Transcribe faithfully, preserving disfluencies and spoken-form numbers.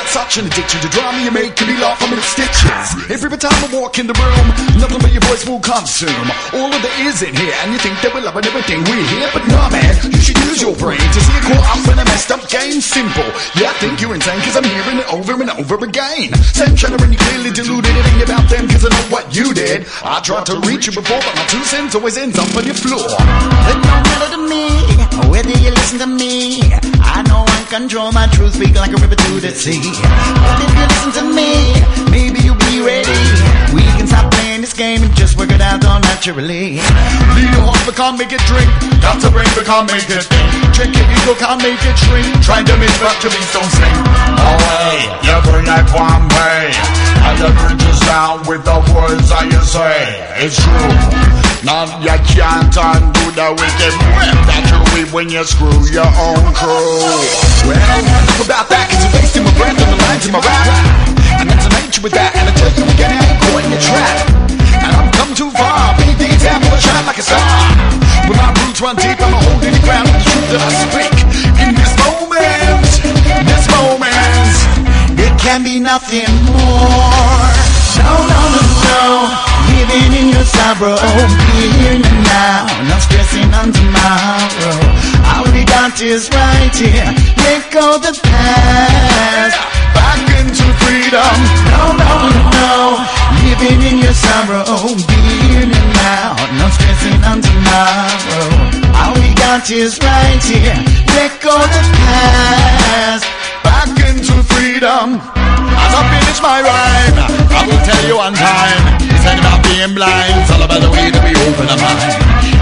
such an addiction to drama, you make me laugh, I'm in stitches. Every time I walk in the room, nothing but your voice will consume all of the ears in here, and you think that we're loving everything we hear. But nah, man, you should use your brain to see it caught up in a messed up game. Simple, yeah, I think you're insane, cause I'm hearing it over and over again. Same chatter and you clearly deluded, it ain't about them, cause I know what you did. I tried to reach you before, but my two cents always ends up on your floor. It don't matter to me whether you listen to me. I know I control my truth, speak like a river to the sea. But if you listen to me, maybe you'll be ready. We can stop playing this game and just work it out all naturally. Lead your heart but can't make it drink, got to brain but can't make it think. Check your ego, can't make it shrink, trying to make but your beats don't sing. Away, you bring that one way, and the bridges down with the words that you say. It's true, now you can't undo the wicked whip that you reap when you screw your own crew. Well, enough about that, cause you're wasting my breath on the lines of my rap. And that's the nature with that, and I tell you again, I ain't caught in your trap. And I've come too far, many things happen, I shine like a star. When my roots run deep, I'm a holding the ground, the truth that I speak. In this moment, this moment, it can be nothing more. No, no, no, no, living in your sorrow, be here and now, not stressing on tomorrow. All we got is right here, let go the past, back into freedom. No, no, no, no, living in your sorrow, be here and now, not stressing on tomorrow. All we got is right here, let go the past, back into freedom. As I finish my rhyme, I will tell you one time, it's not about being blind, it's all about the way that we open our mind.